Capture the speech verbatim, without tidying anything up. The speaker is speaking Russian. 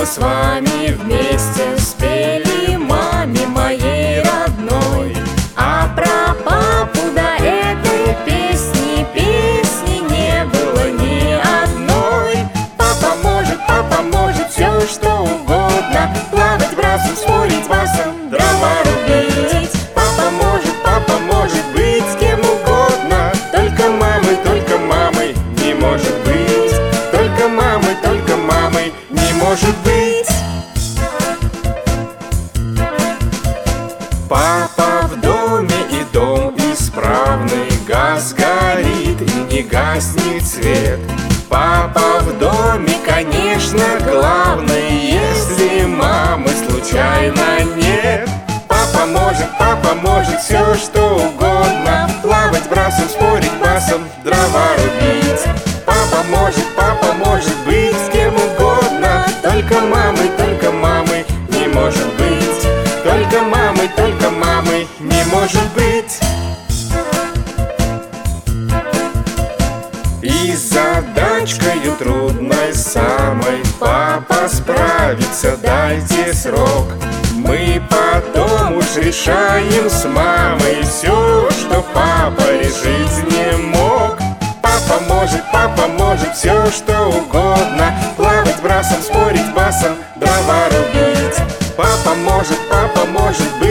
с вами вместе спели маме моей родной. А про папу до этой песни, песни не было ни одной. Папа может, папа может все что угодно: плавать, брасом, спорить, басом, дрова рубить. Папа может, папа может быть с кем угодно, только мамы, только мамы не может быть. Только мамы, только мамы не может быть. Папа в доме, и дом исправный, газ горит и не гаснет свет. Папа в доме, конечно, главный, если мамы случайно нет. Папа может, папа может все что угодно: плавать, брасом, спорить, басом, дрова рубить. Папа может, папа может быть с кем угодно, только мамы, только мамы не может быть. Только мамы, только мамы не может быть. И с задачкою трудной самой папа справится, дайте срок. Мы потом уж решаем с мамой все, что папа решить не мог. Папа может, папа может все что угодно: плавать, брасом, спорить, басом, дрова рубить. Папа может, папа может быть